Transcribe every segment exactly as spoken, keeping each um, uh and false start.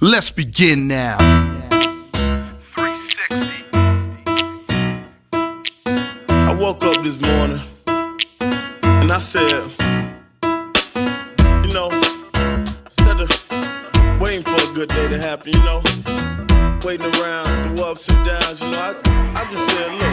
Let's begin now. three sixty. I woke up this morning and I said, you know, instead of waiting for a good day to happen, you know, waiting around through ups and downs, you know, I, I just said, look.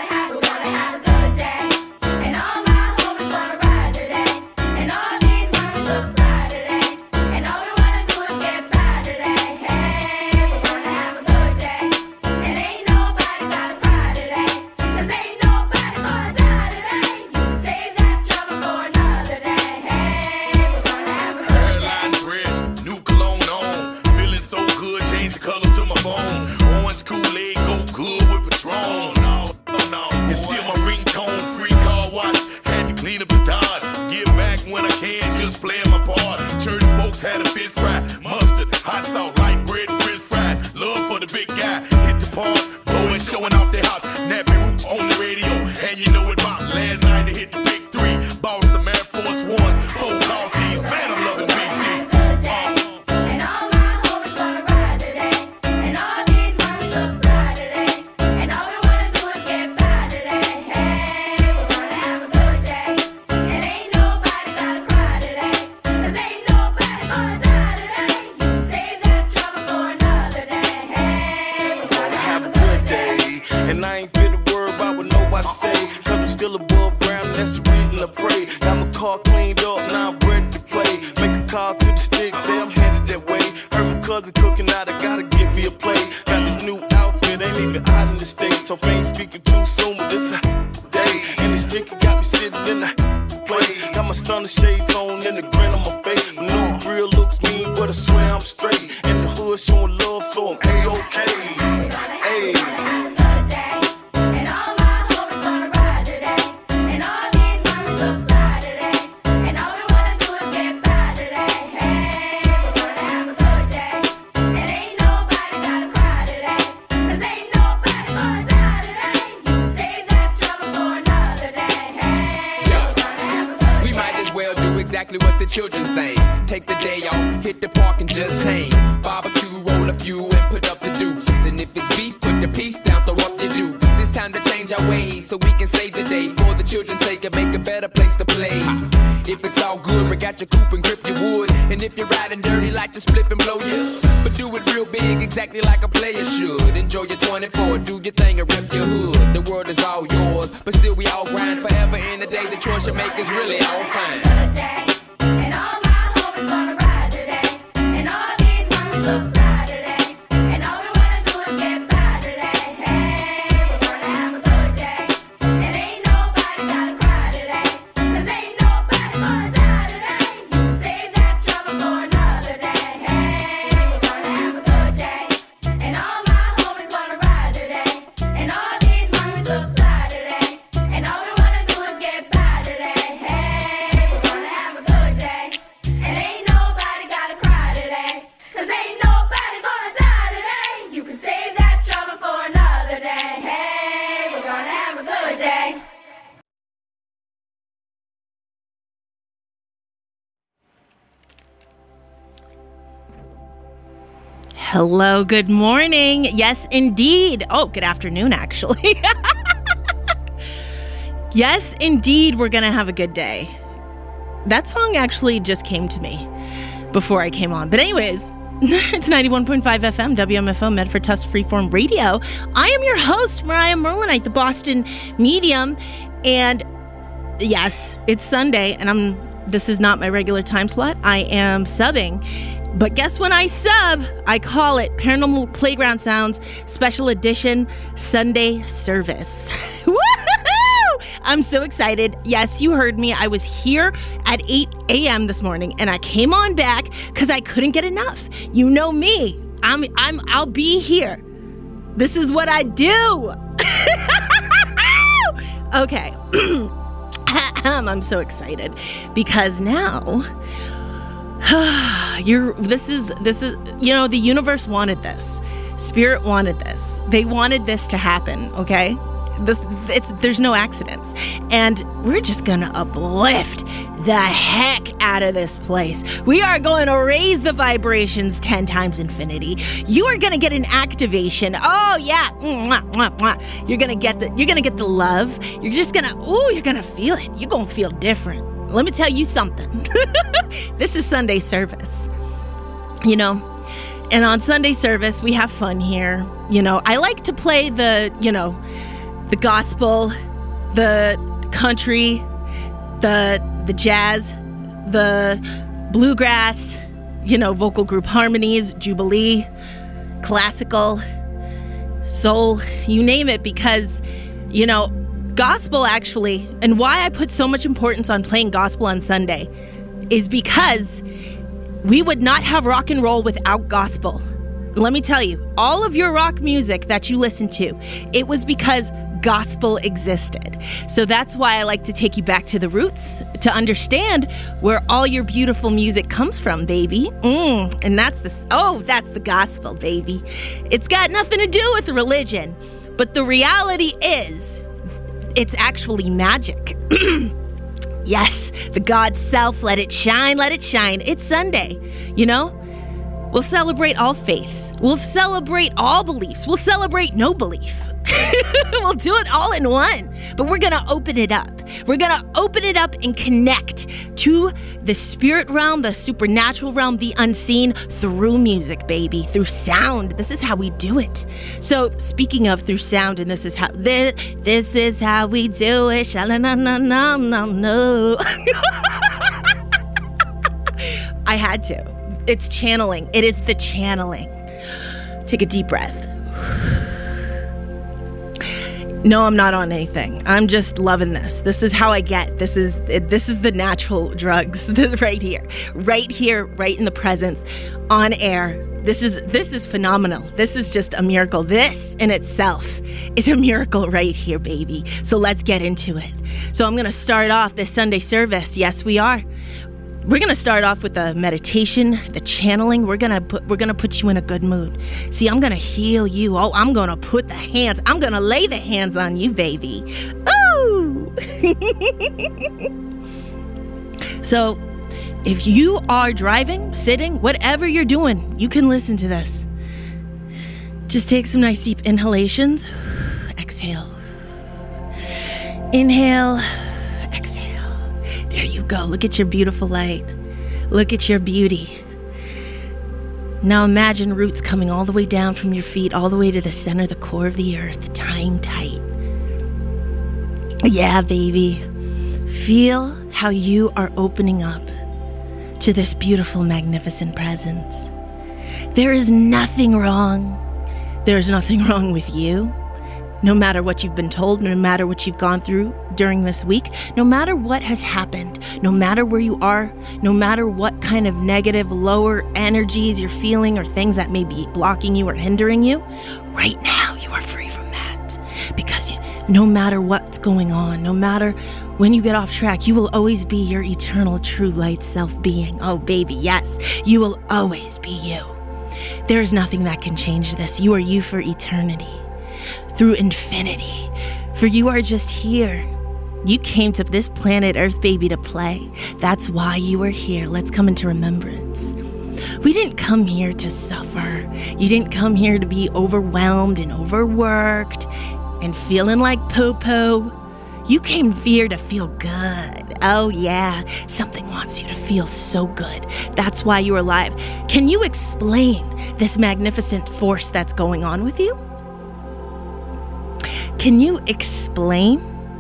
Hello, good morning. Yes, indeed. Oh, good afternoon, actually. Yes, indeed, we're going to have a good day. That song actually just came to me before I came on. But anyways, it's ninety-one point five F M, W M F O, Medford Tufts Freeform Radio. I am your host, Mariah Merlinite, the Boston medium. And yes, it's Sunday, and I'm. this is not my regular time slot. I am subbing. But guess when I sub, I call it Paranormal Playground Sounds Special Edition Sunday Service. Woohoo! I'm so excited. Yes, you heard me. I was here at eight a.m. this morning, and I came on back because I couldn't get enough. You know me. I'm. I'm. I'll be here. This is what I do. Okay. I'm so excited because now. You're this is this is you know the universe wanted this. Spirit wanted this. They wanted this to happen, okay? This it's there's no accidents. And we're just gonna uplift the heck out of this place. We are going to raise the vibrations ten times infinity. You are going to get an activation. Oh yeah. Mwah, mwah, mwah. You're going to get the you're going to get the love. You're just going to ooh, you're going to feel it. You're going to feel different. Let me tell you something. This is Sunday service. You know, and on Sunday service we have fun here. You know, I like to play the, you know, the gospel, the country, the the jazz, the bluegrass, you know, vocal group harmonies, jubilee, classical, soul, you name it, because, you know, gospel actually, and why I put so much importance on playing gospel on Sunday is because we would not have rock and roll without gospel. Let me tell you, all of your rock music that you listen to, it was because gospel existed. So that's why I like to take you back to the roots to understand where all your beautiful music comes from, baby. Mm, and that's the, oh, that's the gospel, baby. It's got nothing to do with religion, but the reality is it's actually magic. Yes, the God self, let it shine, let it shine. It's Sunday, you know? We'll celebrate all faiths. We'll celebrate all beliefs. We'll celebrate no belief. We'll do it all in one. But we're going to open it up. We're going to open it up and connect to the spirit realm, the supernatural realm, the unseen through music, baby, through sound. This is how we do it. So speaking of through sound, and this is how this, this is how we do it. Sha-la-na-na-na-na-na. I had to. It's channeling. It is the channeling. Take a deep breath. No, I'm not on anything. I'm just loving this. This is how I get. This is this is the natural drugs right here. Right here, right in the presence, on air. This is this is phenomenal. This is just a miracle. This in itself is a miracle right here, baby. So let's get into it. So I'm going to start off this Sunday service. Yes, we are. We're going to start off with the meditation, the channeling. We're going to put we're going to put you in a good mood. See, I'm going to heal you. Oh, I'm going to put the hands. I'm going to lay the hands on you, baby. Ooh. So, if you are driving, sitting, whatever you're doing, you can listen to this. Just take some nice deep inhalations. Exhale. Inhale. Exhale. There you go. Look at your beautiful light. Look at your beauty. Now imagine roots coming all the way down from your feet, all the way to the center, the core of the earth, tying tight. Yeah, baby. Feel how you are opening up to this beautiful, magnificent presence. There is nothing wrong. There is nothing wrong with you. No matter what you've been told, no matter what you've gone through during this week, no matter what has happened, no matter where you are, no matter what kind of negative, lower energies you're feeling or things that may be blocking you or hindering you, right now you are free from that. Because you, no matter what's going on, no matter when you get off track, you will always be your eternal true light self-being. Oh, baby, yes, you will always be you. There is nothing that can change this. You are you for eternity. Through infinity. For you are just here. You came to this planet Earth, baby, to play. That's why you are here. Let's come into remembrance. We didn't come here to suffer. You didn't come here to be overwhelmed and overworked and feeling like poo-poo. You came here to feel good. Oh yeah, something wants you to feel so good. That's why you're alive. Can you explain this magnificent force that's going on with you? Can you explain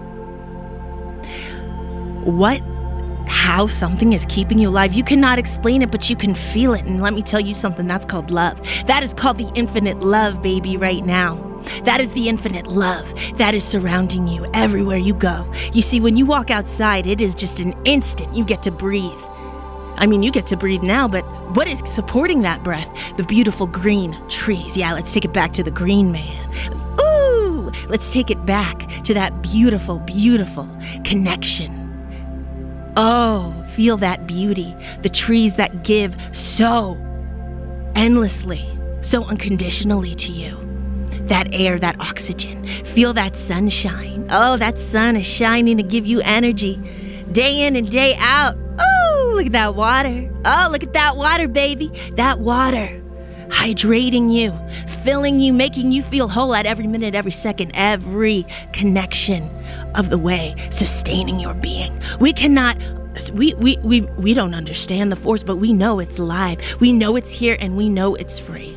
what, how something is keeping you alive? You cannot explain it, but you can feel it. And let me tell you something, that's called love. That is called the infinite love, baby, right now. That is the infinite love that is surrounding you everywhere you go. You see, when you walk outside, it is just an instant you get to breathe. I mean, you get to breathe now, but what is supporting that breath? The beautiful green trees. Yeah, let's take it back to the green man. Ooh, let's take it back to that beautiful, beautiful connection. Oh, feel that beauty. The trees that give so endlessly, so unconditionally to you. That air, that oxygen. Feel that sunshine. Oh, that sun is shining to give you energy. day in and day out. Oh, look at that water. Oh, look at that water, baby. That water. Hydrating you, filling you, making you feel whole at every minute, every second, every connection of the way, sustaining your being. We cannot, we, we, we, we don't understand the force, but we know it's live. We know it's here and we know it's free.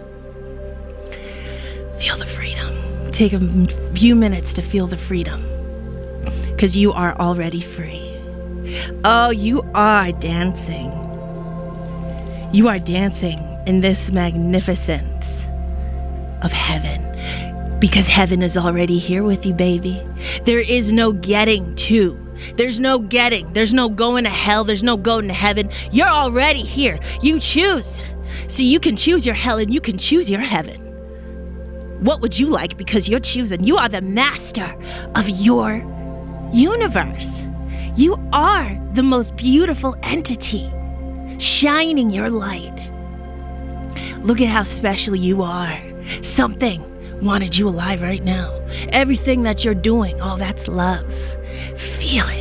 Feel the freedom. Take a few minutes to feel the freedom because you are already free. Oh, you are dancing. You are dancing in this magnificence of heaven, because heaven is already here with you, baby. There is no getting to. There's no getting. There's no going to hell. There's no going to heaven. You're already here. You choose. So you can choose your hell and you can choose your heaven. What would you like? Because you're choosing. You are the master of your universe. You are the most beautiful entity, shining your light. Look at how special you are. Something wanted you alive right now. Everything that you're doing, oh, that's love. Feel it.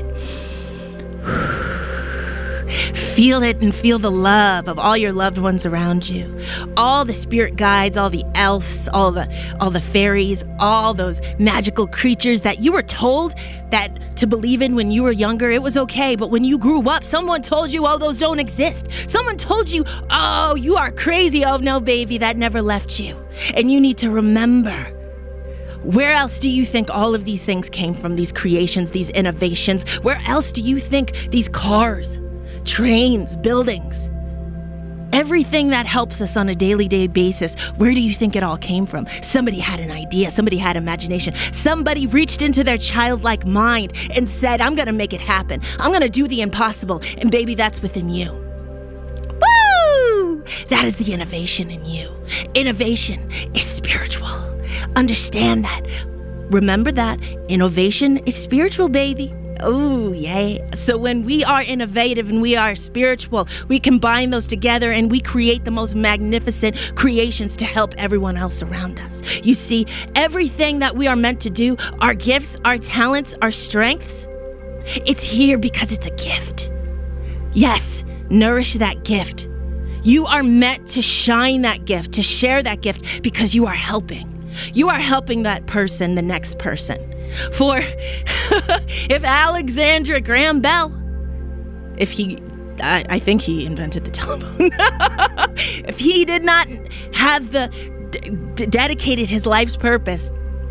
Feel it and feel the love of all your loved ones around you. All the spirit guides, all the elves, all the all the fairies, all those magical creatures that you were told that to believe in when you were younger, it was okay. But when you grew up, someone told you, oh, those don't exist. Someone told you, oh, you are crazy. Oh, no, baby, that never left you. And you need to remember. Where else do you think all of these things came from, these creations, these innovations? Where else do you think these cars, trains, buildings, everything that helps us on a daily day basis, where do you think it all came from? Somebody had an idea. Somebody had imagination. Somebody reached into their childlike mind and said, I'm going to make it happen. I'm going to do the impossible. And baby, that's within you. Woo! That is the innovation in you. Innovation is spiritual. Understand that. Remember that. Innovation is spiritual, baby. Oh, yay. So when we are innovative and we are spiritual, we combine those together and we create the most magnificent creations to help everyone else around us. You see, everything that we are meant to do, our gifts, our talents, our strengths, it's here because it's a gift. Yes, nourish that gift. You are meant to shine that gift, to share that gift because you are helping. You are helping that person, the next person. For if Alexander Graham Bell, if he, I, I think he invented the telephone, if he did not have the, d- dedicated his life's purpose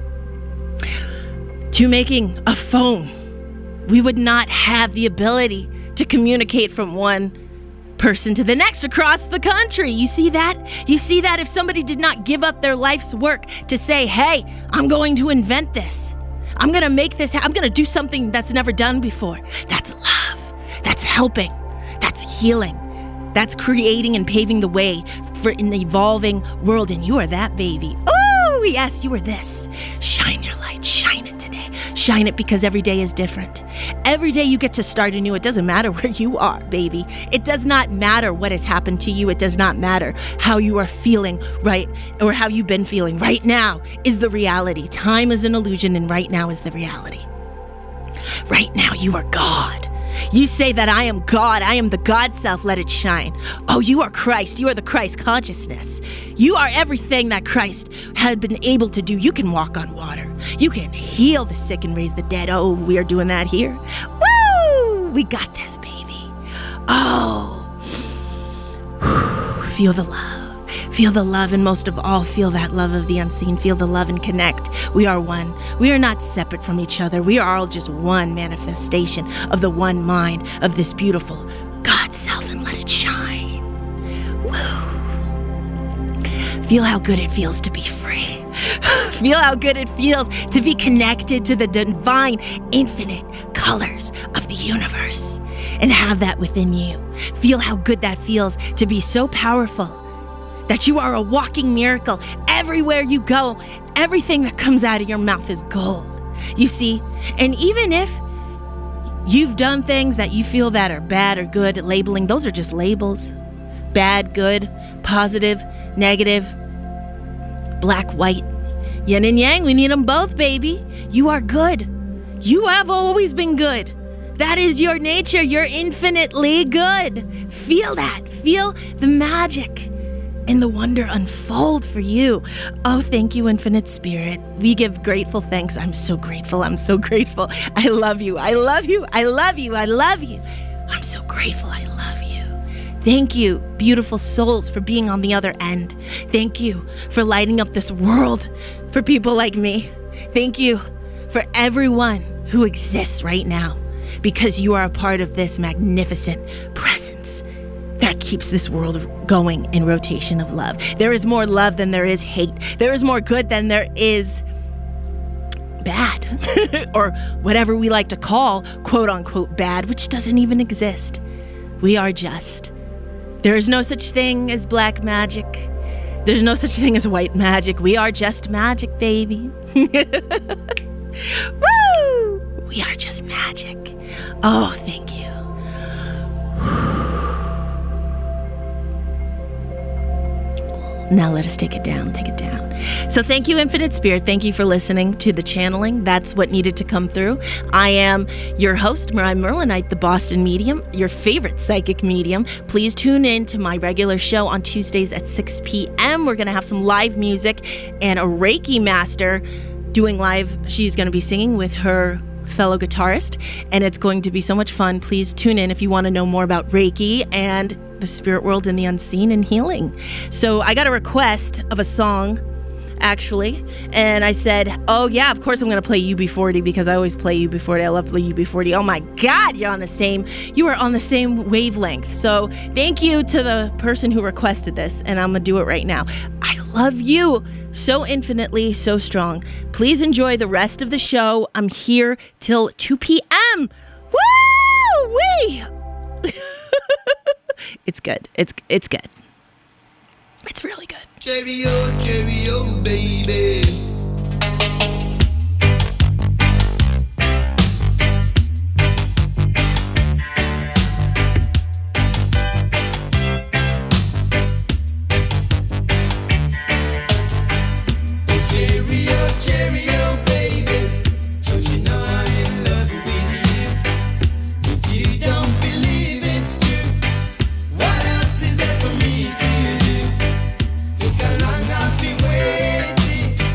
to making a phone, we would not have the ability to communicate from one person to the next across the country. You see that? You see that? If somebody did not give up their life's work to say, hey, I'm going to invent this. I'm going to make this, ha- I'm going to do something that's never done before. That's love. That's helping. That's healing. That's creating and paving the way for an evolving world. And you are that, baby. Oh, yes, you are this. Shine your light. Shine it today. Shine it because every day is different. Every day you get to start anew. It doesn't matter where you are, baby. It does not matter what has happened to you. It does not matter how you are feeling right or how you've been feeling. Right now is the reality. Time is an illusion and right now is the reality. Right now you are God. You say that I am God. I am the God self. Let it shine. Oh, you are Christ. You are the Christ consciousness. You are everything that Christ had been able to do. You can walk on water. You can heal the sick and raise the dead. Oh, we are doing that here. Woo! We got this, baby. Oh. Feel the love. Feel the love, and most of all, feel that love of the unseen. Feel the love and connect. We are one. We are not separate from each other. We are all just one manifestation of the one mind of this beautiful God self, and let it shine. Woo! Feel how good it feels to be free. Feel how good it feels to be connected to the divine, infinite colors of the universe and have that within you. Feel how good that feels to be so powerful that you are a walking miracle. Everywhere you go, everything that comes out of your mouth is gold. You see, and even if you've done things that you feel that are bad or good, labeling, those are just labels. Bad, good, positive, negative, black, white, yin and yang. We need them both, baby. You are good. You have always been good. That is your nature. You're infinitely good. Feel that. Feel the magic and the wonder unfold for you. Oh, thank you, Infinite Spirit. We give grateful thanks. I'm so grateful. I'm so grateful. I love you. I love you. I love you. I love you. I'm so grateful. I love you. Thank you, beautiful souls, for being on the other end. Thank you for lighting up this world for people like me. Thank you for everyone who exists right now, because you are a part of this magnificent presence that keeps this world going in rotation of love. There is more love than there is hate. There is more good than there is bad, or whatever we like to call quote unquote bad, which doesn't even exist. We are just. There is no such thing as black magic. There's no such thing as white magic. We are just magic, baby. Woo! We are just magic. Oh, thank you. Now let us take it down, take it down. So thank you, Infinite Spirit. Thank you for listening to the channeling. That's what needed to come through. I am your host, Mariah Merlinite, the Boston medium, your favorite psychic medium. Please tune in to my regular show on Tuesdays at six p.m. We're going to have some live music and a Reiki master doing live. She's going to be singing with her fellow guitarist, and it's going to be so much fun. Please tune in if you want to know more about Reiki and the spirit world and the unseen and healing. So I got a request of a song, actually, and I said, oh yeah, of course I'm going to play U B forty, because I always play U B forty. I love the U B forty. Oh my God, you're on the same, you are on the same wavelength. So thank you to the person who requested this, and I'm going to do it right now. I love you so infinitely, so strong. Please enjoy the rest of the show. I'm here till two p.m. Woo-wee! It's good. It's it's good. It's really good. Cheerio, cheerio, baby. Cheerio, cheerio, baby. Don't you know I'm in love with you? But you don't believe it's true. What else is there for me to do? Look how long I've been waiting.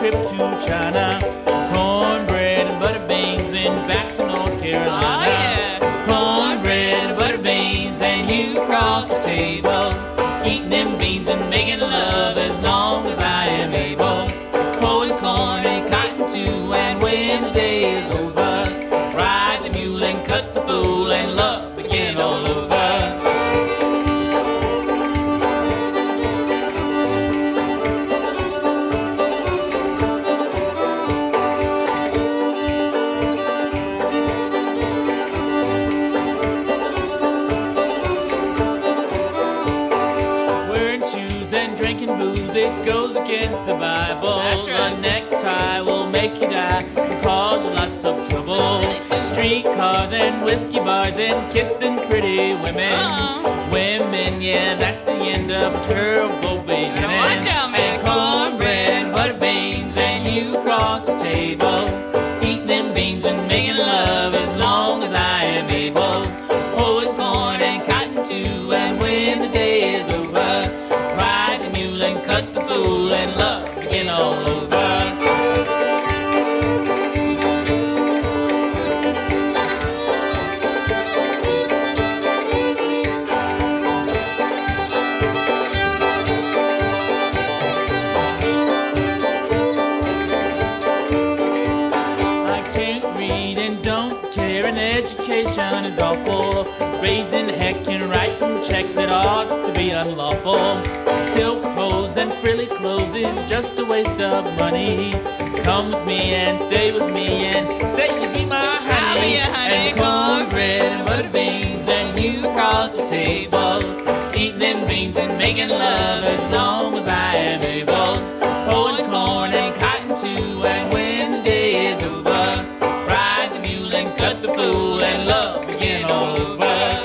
trip to China. Cornbread and butter beans and back to North Carolina. Oh, yeah. Cornbread and butter beans and you cross the table. Eating them beans and making love as long as I am able. Pulling corn and cotton too, and when the day is over, ride the mule and cut the fool and love begin all over. It goes against the Bible. That's right. A necktie will make you die and cause you lots of trouble. Streetcars and whiskey bars and kissing pretty women. Uh-uh. Women, yeah, that's the end of a terrible beginning. Now watch out, man. And cornbread and butter beans and you cross the table. Eating them beans and making love as long as I am able. Pulling corn and cotton too, and when the day is over, ride the mule and cut the fool and love begin all over. I can't read and don't care, and education is awful. Raising heck and writing checks that ought to be unlawful. Silk clothes and frilly clothes is just a waste of money. Come with me and stay with me and say you be my honey. I'll be your honey. And cornbread and butter beans and you cross the table. Eating them beans and making love as long as I am able. Pulling corn and cotton too, and when the day is over, ride the mule and cut the fool and love begin all over.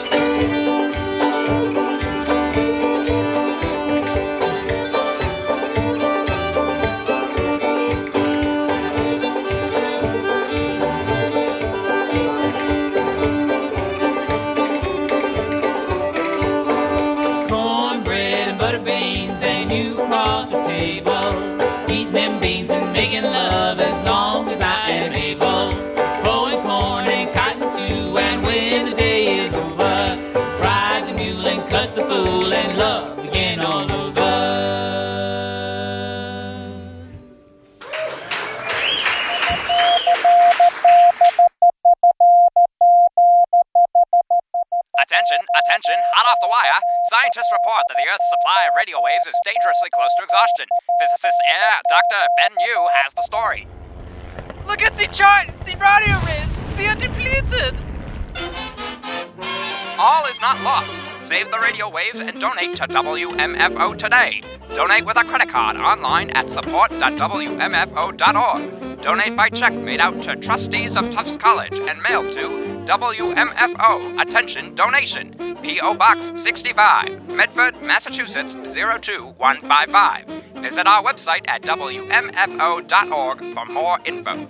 Attention, attention, hot off the wire. Scientists report that the Earth's supply of radio waves is dangerously close to exhaustion. Physicist Air Doctor Ben Yu has the story. Look at the chart! The radio waves! They are depleted! All is not lost. Save the radio waves and donate to W M F O today. Donate with a credit card online at support dot W M F O dot org. Donate by check made out to trustees of Tufts College and mailed to W M F O, attention donation, P O Box sixty-five, Medford, Massachusetts zero two one five five. Visit our website at W M F O dot org for more info.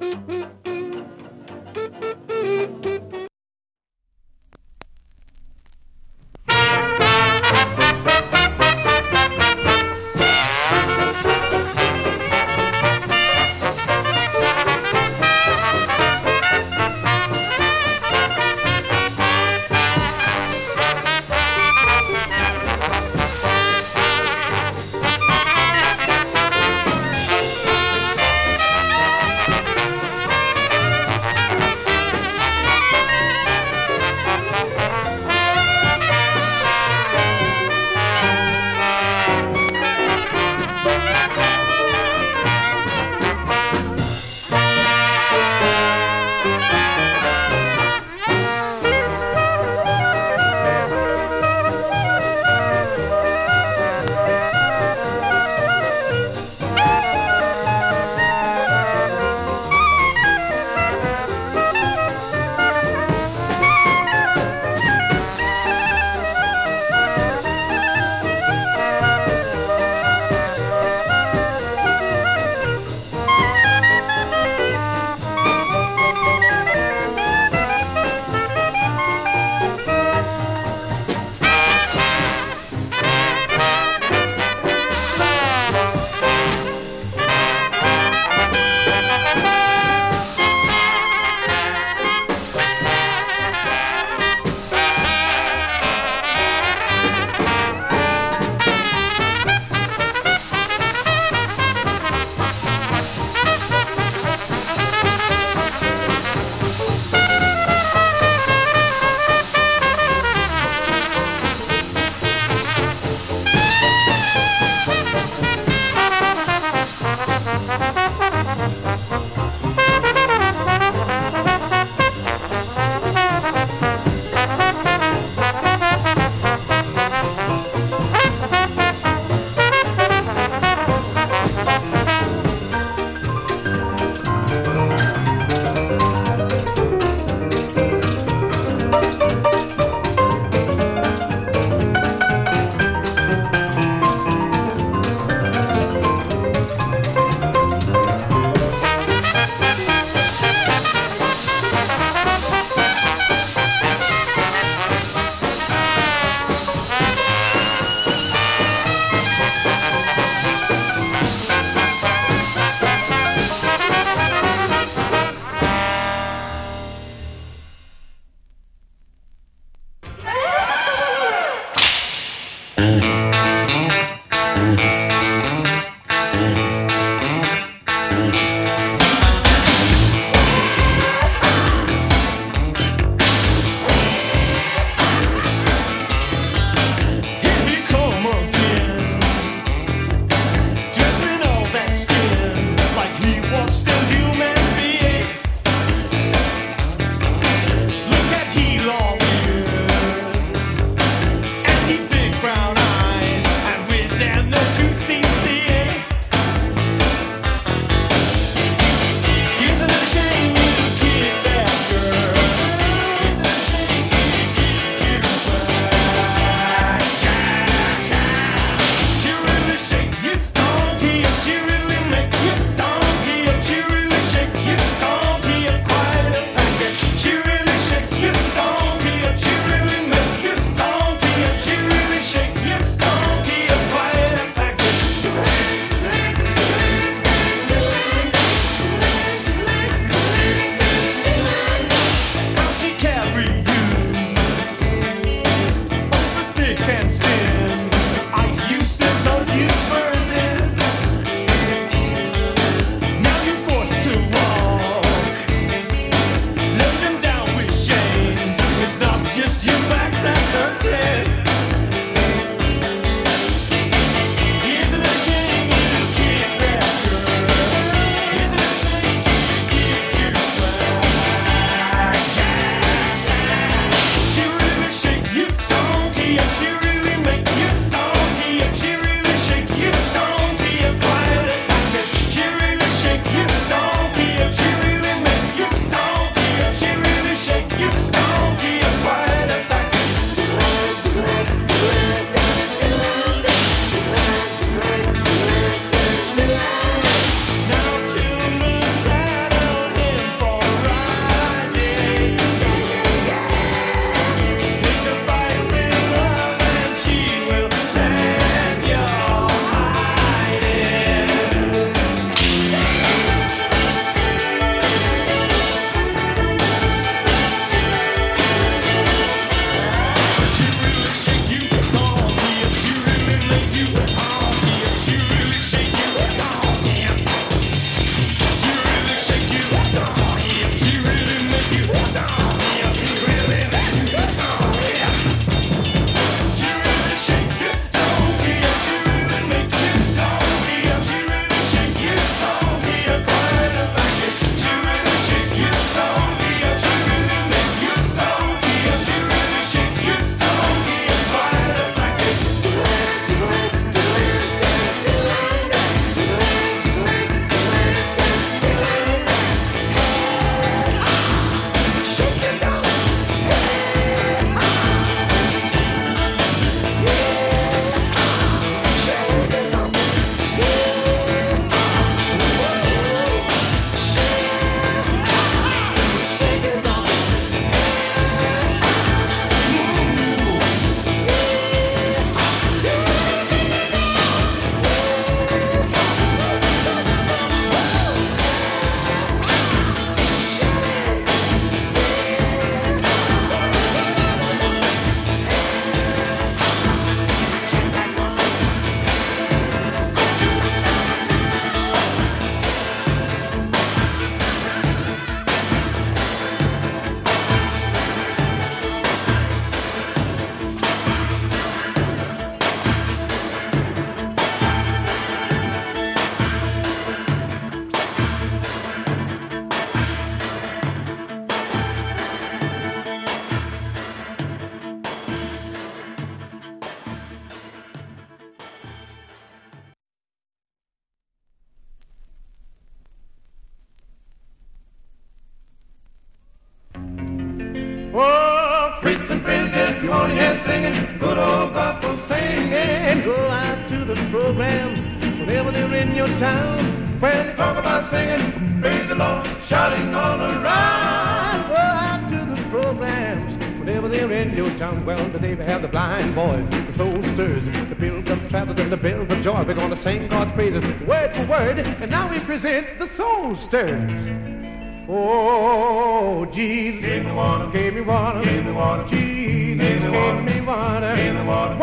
singing, good old gospel singing. Go out to the programs whenever they're in your town. When they talk about singing, praise the Lord, shouting all around. Go out to the programs whenever they're in your town. Well, today we have the blind boys, the soul stirs, the pilgrim travelers, and the bell of joy. We're gonna sing God's praises word for word, and now we present the soul stirs. Oh, Jesus, give me water, give me water, give me water, Jesus, give me water, give me water, give me water,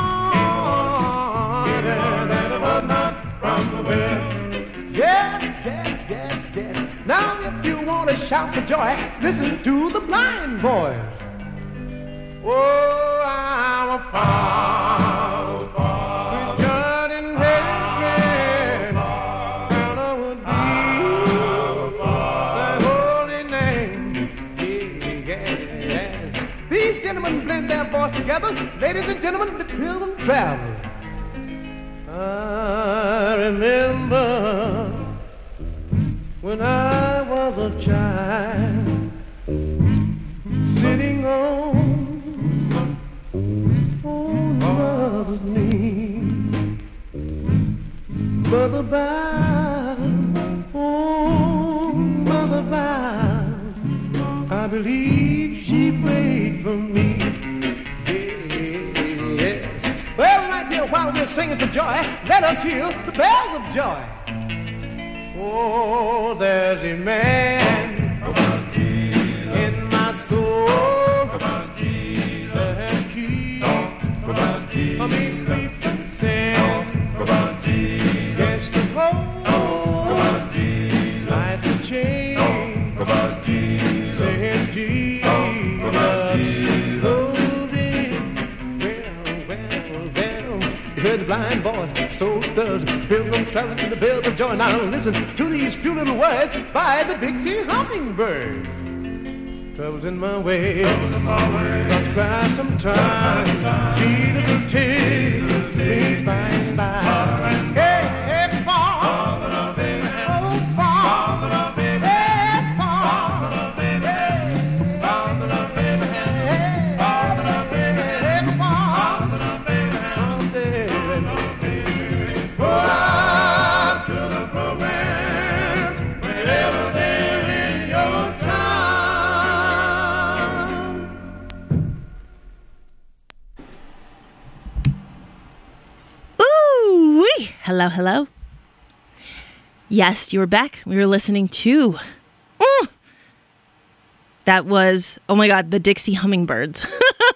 water that was not from the well. Yes, yes, yes, yes. Now, if you want to shout for joy, listen to the blind boys. Oh, our Father, which art in heaven, hallowed be thy holy name. Yes. These gentlemen blend their voice together. Ladies and gentlemen, the pilgrim travel. I remember when I was a child, sitting on mother's knee, mother bound, oh, mother bound. I believe she prayed for me. Yes. Well, right here, while we're singing for joy, let us hear the bells of joy. Oh, there's a man in my soul. I mean, free from sin. Yes, the road, life to change. Saying Jesus, holding. Well, well, well. You heard the blind voice, soul stirred, pilgrim traveling to the bells of joy. Now listen to these few little words by the Dixie Hummingbirds. Trouble's in my way, got to cry sometimes. Jesus will take me by and by. Hey, hey, Father of Abraham, oh, Father of Abraham, hey, Father of Abraham, Father of Abraham, Father of Abraham, Father of Abraham, someday, go out to the program wherever they're in your town. Hello, hello. Yes, you were back. We were listening to... Mm, that was, oh my God, the Dixie Hummingbirds.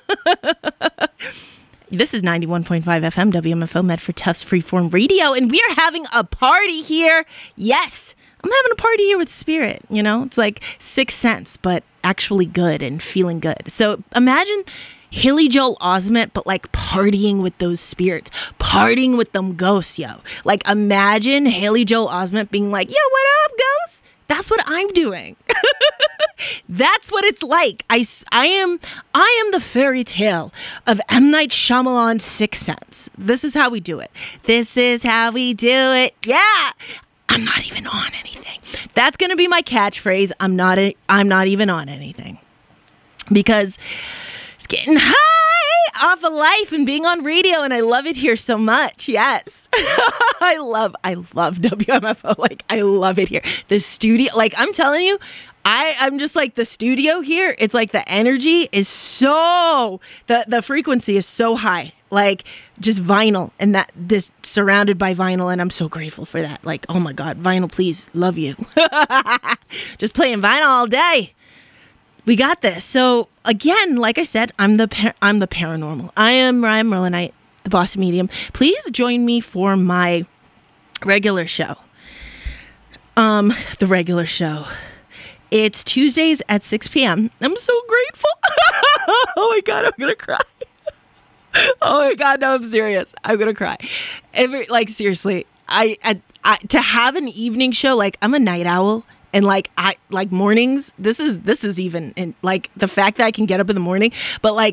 This is ninety-one point five F M, W M F O, Medford Tufts Freeform Radio, and we are having a party here. Yes, I'm having a party here with Spirit, you know? It's like Sixth Sense, but actually good and feeling good. So imagine Haley Joel Osment, but like partying with those spirits, partying with them ghosts, yo. Like imagine Haley Joel Osment being like, yo, what up, ghosts? That's what I'm doing. That's what it's like. I, I am I am the fairy tale of M. Night Shyamalan's Sixth Sense. This is how we do it. This is how we do it. Yeah. I'm not even on anything. That's going to be my catchphrase. I'm not a, I'm not even on anything. Because it's getting high off of life and being on radio, and I love it here so much. Yes. I love, I love W M F O. Like, I love it here. The studio, like, I'm telling you, I, I'm just like the studio here. It's like the energy is so, the, the frequency is so high. Like, just vinyl, and that this surrounded by vinyl, and I'm so grateful for that. Like, oh my God, vinyl, please, love you. Just playing vinyl all day. We got this. So again, like I said, I'm the par- I'm the paranormal. I am Ryan Merlinite, the Boston Medium. Please join me for my regular show. Um, the regular show. It's Tuesdays at six p.m. I'm so grateful. Oh my God, I'm gonna cry. Oh my God, no, I'm serious. I'm gonna cry. Every like seriously, I, I, I to have an evening show. Like I'm a night owl. And like I like mornings, this is this is even in like the fact that I can get up in the morning, but like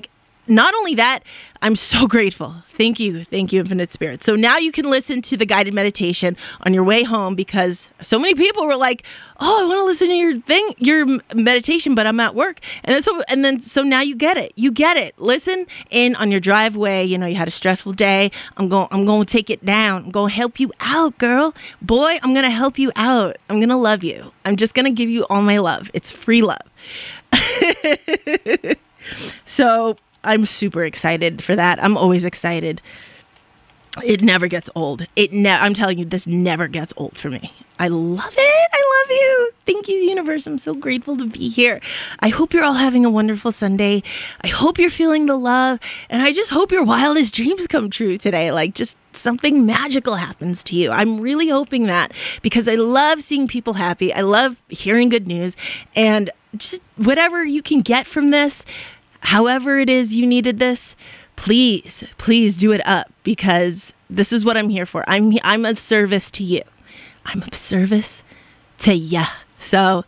not only that, I'm so grateful. Thank you. Thank you, Infinite Spirit. So now you can listen to the guided meditation on your way home because so many people were like, oh, I want to listen to your thing, your meditation, but I'm at work. And then so, and then, so now you get it. You get it. Listen in on your driveway. You know, you had a stressful day. I'm going, I'm going to take it down. I'm going to help you out, girl. Boy, I'm going to help you out. I'm going to love you. I'm just going to give you all my love. It's free love. So I'm super excited for that. I'm always excited. It never gets old. It ne- I'm telling you, this never gets old for me. I love it. I love you. Thank you, universe. I'm so grateful to be here. I hope you're all having a wonderful Sunday. I hope you're feeling the love. And I just hope your wildest dreams come true today. Like just something magical happens to you. I'm really hoping that because I love seeing people happy. I love hearing good news. And just whatever you can get from this, however it is you needed this, please, please do it up because this is what I'm here for. I'm I'm of service to you. I'm of service to ya. So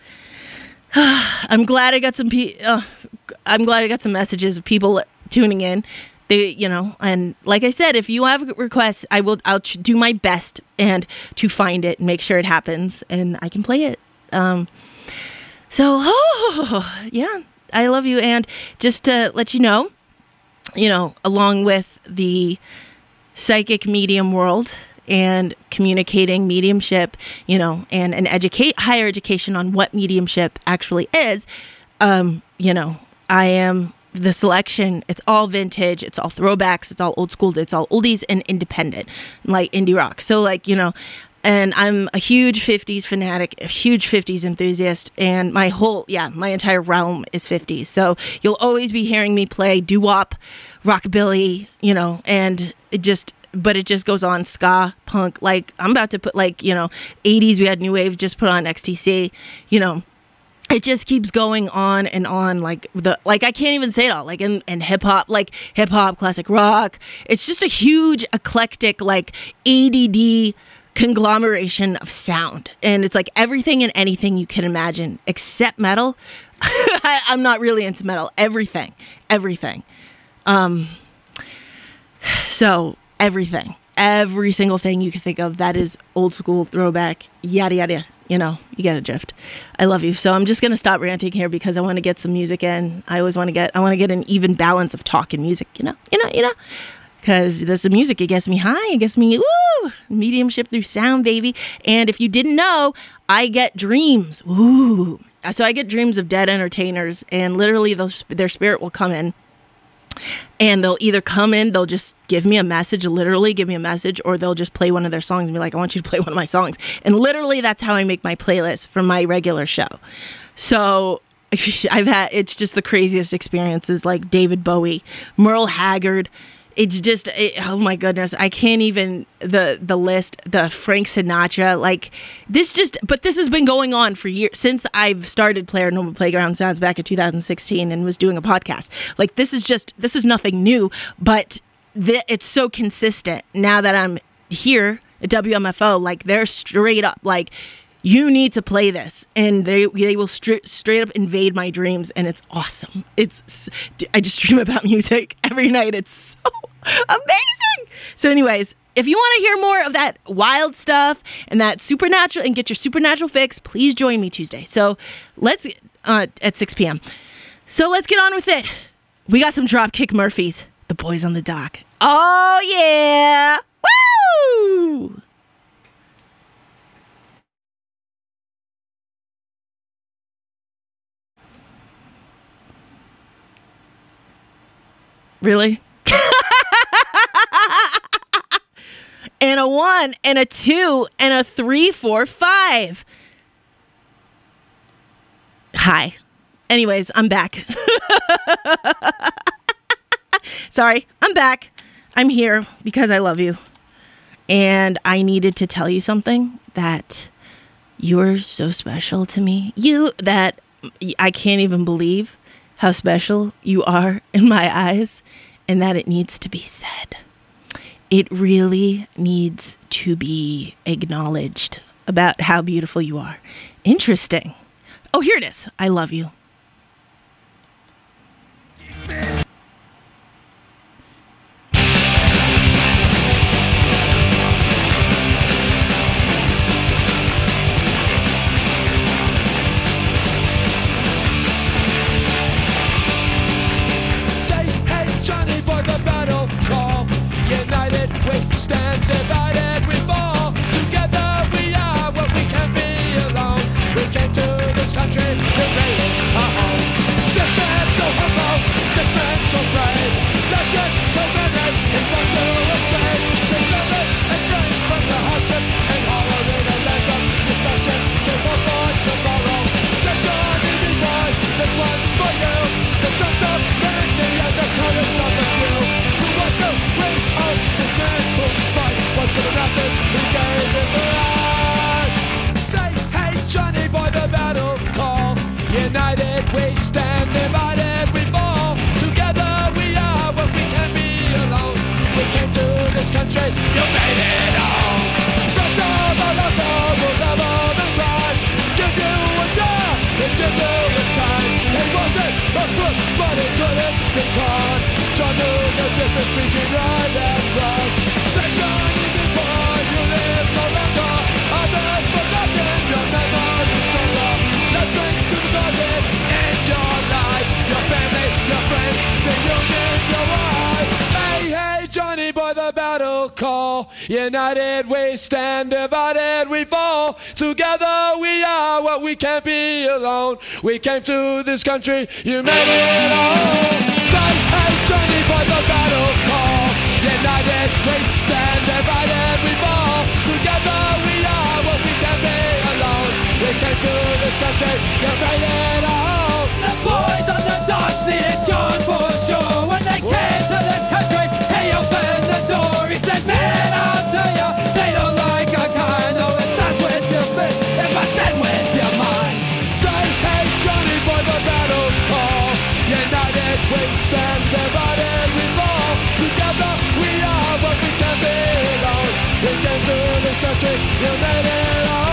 I'm glad I got some. Pe- uh, I'm glad I got some messages of people tuning in. They, you know, and like I said, if you have requests, I will. I'll tr- do my best and to find it and make sure it happens, and I can play it. Um, so, oh, yeah. I love you. And just to let you know, you know, along with the psychic medium world and communicating mediumship, you know, and an educate higher education on what mediumship actually is, um, you know, I am the selection. It's all vintage. It's all throwbacks. It's all old school. It's all oldies and independent, like indie rock. So like, you know, and I'm a huge fifties fanatic, a huge fifties enthusiast, and my whole, yeah, my entire realm is fifties. So you'll always be hearing me play doo-wop, rockabilly, you know, and it just, but it just goes on ska, punk. Like I'm about to put like, you know, eighties, we had New Wave, just put on X T C, you know. It just keeps going on and on, like the like I can't even say it all, like in, in hip hop, like hip hop, classic rock. It's just a huge eclectic, like A D D conglomeration of sound, and it's like everything and anything you can imagine except metal. I, I'm not really into metal. Everything, everything. Um, so everything, every single thing you can think of that is old school, throwback, yada yada. You know, you get a drift. I love you. So I'm just gonna stop ranting here because I want to get some music in. I always want to get, I want to get an even balance of talk and music. You know, you know, you know. Because there's the music, it gets me high, it gets me, woo, mediumship through sound, baby. And if you didn't know, I get dreams, woo. So I get dreams of dead entertainers, and literally those, their spirit will come in, and they'll either come in, they'll just give me a message, literally give me a message, or they'll just play one of their songs and be like, I want you to play one of my songs. And literally that's how I make my playlist for my regular show. So I've had, it's just the craziest experiences, like David Bowie, Merle Haggard. It's just, it, oh my goodness, I can't even, the the list, the Frank Sinatra, like this just, but this has been going on for years, since I've started Paranormal Playground Sounds back in two thousand sixteen and was doing a podcast. Like this is just, this is nothing new, but th- it's so consistent now that I'm here at W M F O, like they're straight up like, you need to play this, and they they will straight straight up invade my dreams, and it's awesome. It's I just dream about music every night. It's so amazing. So, anyways, if you want to hear more of that wild stuff and that supernatural and get your supernatural fix, please join me Tuesday. So let's uh, at six p.m. So let's get on with it. We got some Dropkick Murphys, The Boys on the Dock. Oh yeah, woo! Really? And a one, and a two, and a three, four, five. Hi. Anyways, I'm back. Sorry, I'm back. I'm here because I love you. And I needed to tell you something, that you're so special to me. You, that I can't even believe how special you are in my eyes, and that it needs to be said. It really needs to be acknowledged about how beautiful you are. Interesting. Oh, here it is. I love you. stand divided, we fall. Together we are what we can be alone. We came to this country, we made it our home. This man so humble, this man so brave. Legend so many, in virtuous grave. So family and friends from the hardship and horror in a land of dispassion. Give up for tomorrow. Say Johnny B. Boy, this one's for you. The strength of many and the courage of a few. To what do we owe this man whose fight was for the masses who gave his life? Say, hey Johnny Boy, the battle call. United we stand, divided we fall. Together we are what we can be alone. We came to this country, you made it home. Friends of the local will double and cry. Give you a job, and give you a time. He wasn't a crook, but he couldn't be caught. John knew the difference between right and wrong. Say Johnny, big boy, you live no longer. Others forgotten, your memory stronger. Let's bring to the causes in your life. Your family, your friends, the union, your wife. Hey, hey, Johnny boy, the battle call. United we stand, divided we fall. Together we are what we can't be alone. We came to this country, you made it home. Say, hey, Johnny boy, the battle call. United we stand, divided we fall. Together we are what we can't be alone. We came to this country, you made it home. The boys on the docks needed John for sure. When they came to this country, he opened the door. He said, man, I'll tell you, they don't like our kind. No, it starts with your fist, it must end with your mind. Say, hey, Johnny boy, the battle call. United we stand, divided we fall. Together we are what we can be alone. We came to this country, you made it home.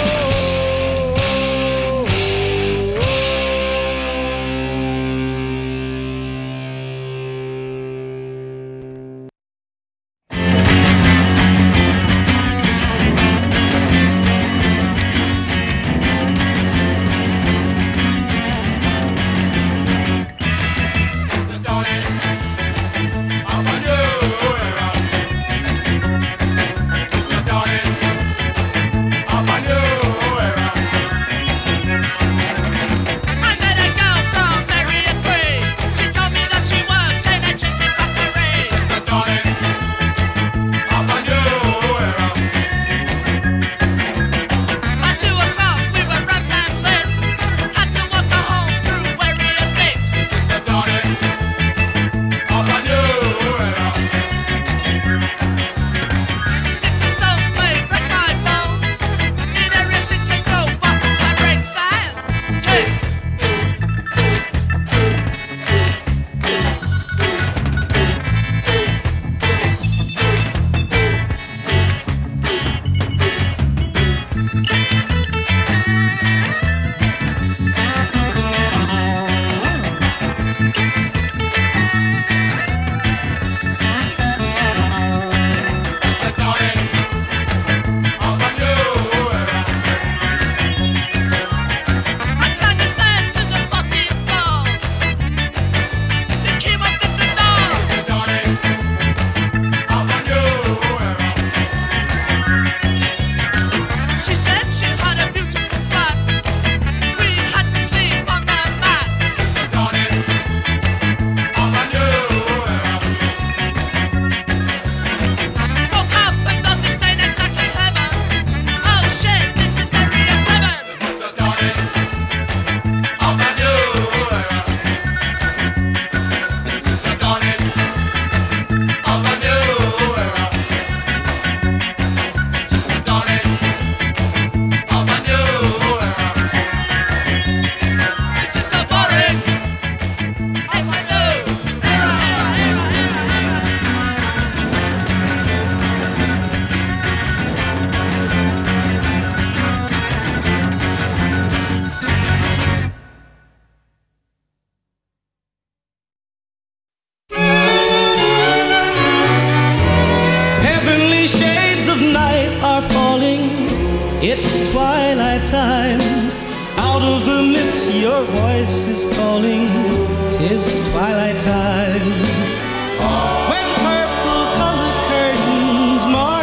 time. Out of the mist your voice is calling. 'Tis twilight time. When purple colored curtains mark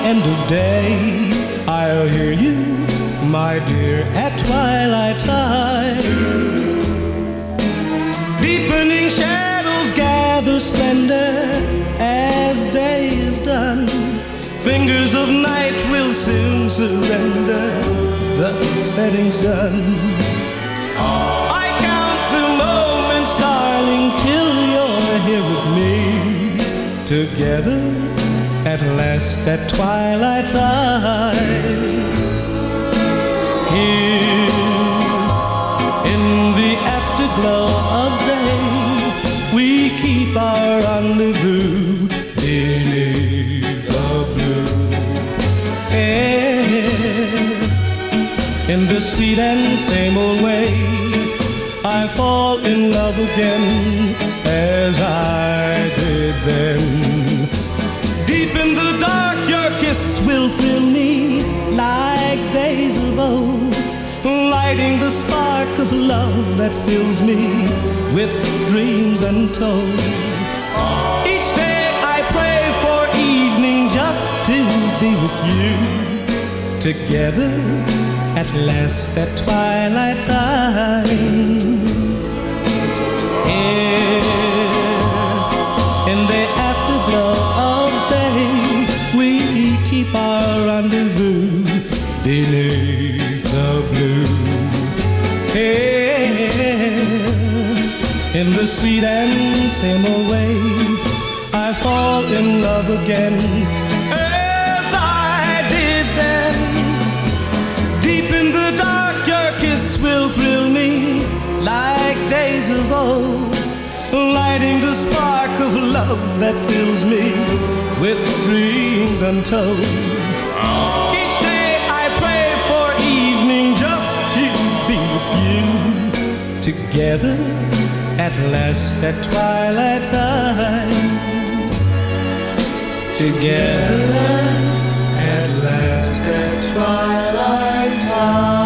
end of day, I'll hear you, my dear, at twilight time. Deepening shadows gather splendor as day is done. Fingers of night will soon surrender the setting sun. I count the moments, darling, till you're here with me. Together at last at twilight time. Here in the afterglow of day, we keep our rendezvous beneath the blue air. In the sweet and same old way, I fall in love again as I did then. Deep in the dark, your kiss will thrill me like days of old, lighting the spark of love that fills me with dreams untold. Each day I pray for evening just to be with you. Together at last at twilight time. In the afterglow of day, we keep our rendezvous beneath the blue air. In the sweet and same old way, I fall in love again as I did then. Deep in the dark, your kiss will thrill me like days of old, lighting the spark of love that fills me with dreams untold. Each day I pray for evening just to be with you. Together at last at twilight time. Together at last at twilight time.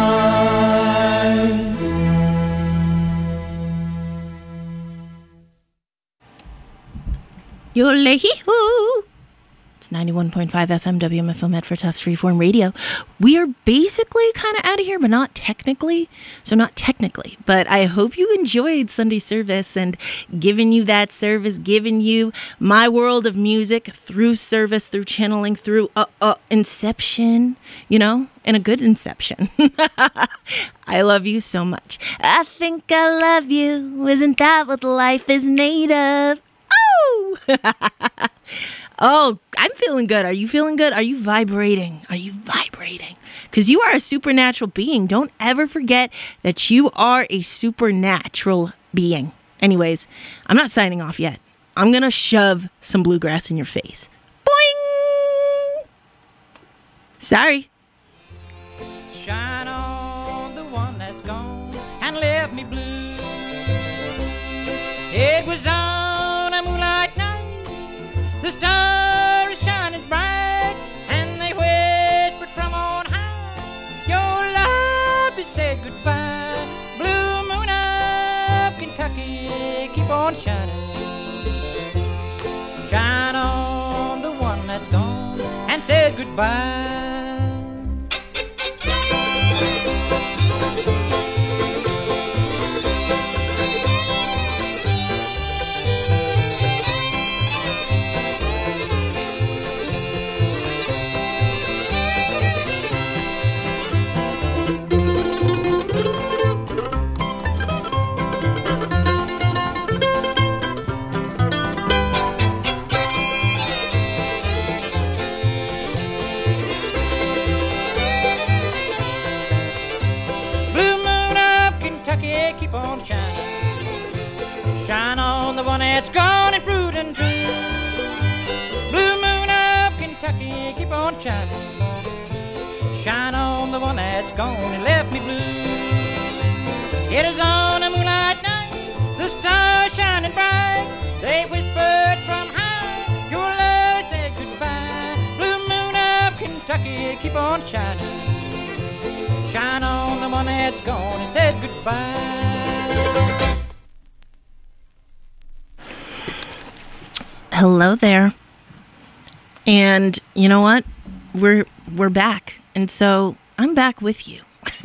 Yo-lay-hoo! It's ninety-one point five F M W M F O Medford Tufts Freeform Radio. We are basically kind of out of here, but not technically. So not technically, but I hope you enjoyed Sunday service and giving you that service, giving you my world of music through service, through channeling, through uh, uh, inception, you know, and a good inception. I love you so much. I think I love you. Isn't that what life is made of? Oh! Oh, I'm feeling good. Are you feeling good? Are you vibrating? Are you vibrating? Because you are a supernatural being. Don't ever forget that you are a supernatural being. Anyways, I'm not signing off yet. I'm going to shove some bluegrass in your face. Boing! Sorry. Shine on the one that's gone and left me blue. It was on a moonlight night. The star is shining bright, and they whispered from on high, your love has said goodbye. Blue moon of Kentucky, keep on shining. Shine on the one that's gone and said goodbye. Keep on shining. Shine on the one that's gone and fruit and true. Blue moon of Kentucky, keep on shining. Shine on the one that's gone and left me blue. It is on a moonlight night, the stars shining bright. They whispered from high, your love said goodbye. Blue moon of Kentucky, keep on shining. Shine on the one that's gone and said goodbye. Hello there. And you know what? we're we're back, and so I'm back with you.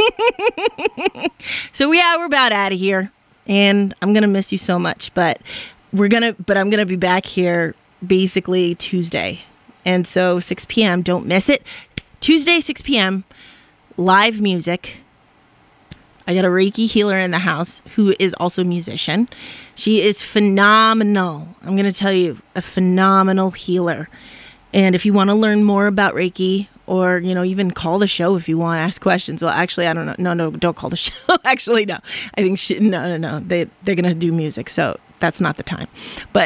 So yeah, we're about out of here, and I'm gonna miss you so much, but we're gonna, but I'm gonna be back here basically Tuesday, and so six p.m. Don't miss it. Tuesday, six p.m. live music. I got a Reiki healer in the house who is also a musician. She is phenomenal. I'm gonna tell you, a phenomenal healer. And if you want to learn more about Reiki, or, you know, even call the show if you want to ask questions. Well, actually, I don't know. No, no, don't call the show. Actually, no. I think, she, no, no, no. They, they're going to do music, so that's not the time. But,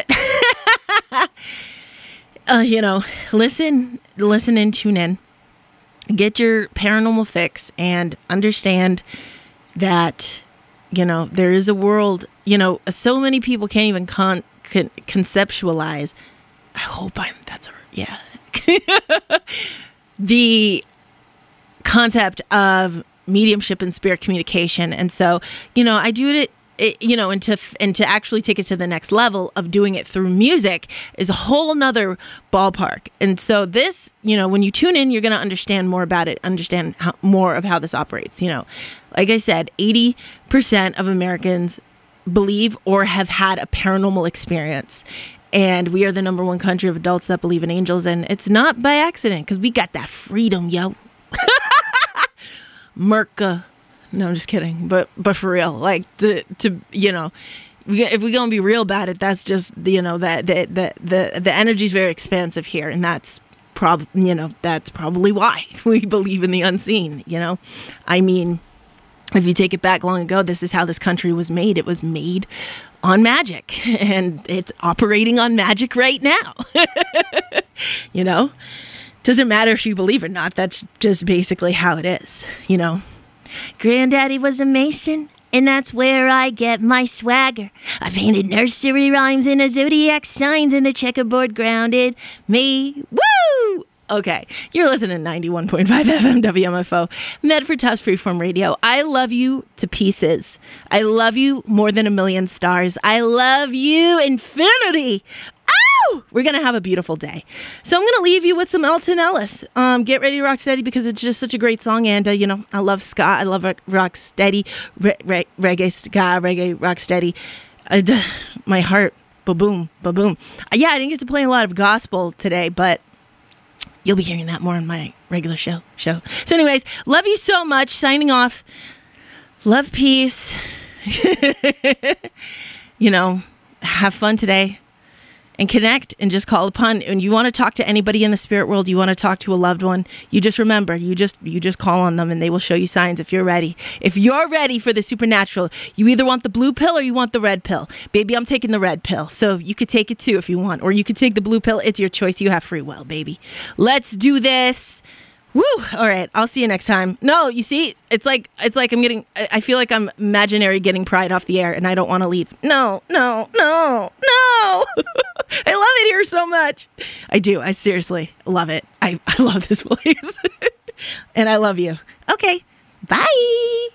uh, you know, listen, listen and tune in. Get your paranormal fix and understand that, you know, there is a world, you know, so many people can't even con- con- conceptualize. I hope I'm, that's a, yeah. The concept of mediumship and spirit communication. And so, you know, I do it, it, you know, and to, and to actually take it to the next level of doing it through music is a whole nother ballpark. And so this, you know, when you tune in, you're going to understand more about it, understand how, more of how this operates. You know, like I said, eighty percent of Americans believe or have had a paranormal experience. And we are the number one country of adults that believe in angels. And it's not by accident, because we got that freedom, yo. Merca. No, I'm just kidding. But but for real, like, to, to you know, we, if we're going to be real about it, that's just, you know, that the, the, the, the energy is very expansive here. And that's, prob you know, that's probably why we believe in the unseen, you know. I mean, if you take it back long ago, this is how this country was made. It was made on magic, and it's operating on magic right now. You know, doesn't matter if you believe it or not. That's just basically how it is, you know. Granddaddy was a Mason, and that's where I get my swagger. I painted nursery rhymes and a zodiac signs, and the checkerboard grounded me. Woo! Okay, you're listening to ninety-one point five F M W M F O, Medford Tufts Freeform Radio. I love you to pieces. I love you more than a million stars. I love you infinity. Oh, we're going to have a beautiful day. So I'm going to leave you with some Elton Ellis. Um, get ready to rock steady, because it's just such a great song. And, uh, you know, I love ska. I love rock steady, re- re- reggae, ska, reggae, rock steady. Uh, my heart, ba-boom, ba-boom. Uh, yeah, I didn't get to play a lot of gospel today, but you'll be hearing that more on my regular show. show. So anyways, love you so much. Signing off. Love, peace. You know, have fun today. And connect and just call upon. And you want to talk to anybody in the spirit world, you want to talk to a loved one, you just remember, you just you just call on them, and they will show you signs if you're ready. If you're ready for the supernatural, you either want the blue pill or you want the red pill. Baby, I'm taking the red pill. So you could take it too if you want. Or you could take the blue pill. It's your choice. You have free will, baby. Let's do this. Woo! All right, I'll see you next time. No, you see, it's like it's like I'm getting. I feel like I'm imaginary getting Pride off the air, and I don't want to leave. No, no, no, no! I love it here so much. I do. I seriously love it. I I love this place, and I love you. Okay, bye.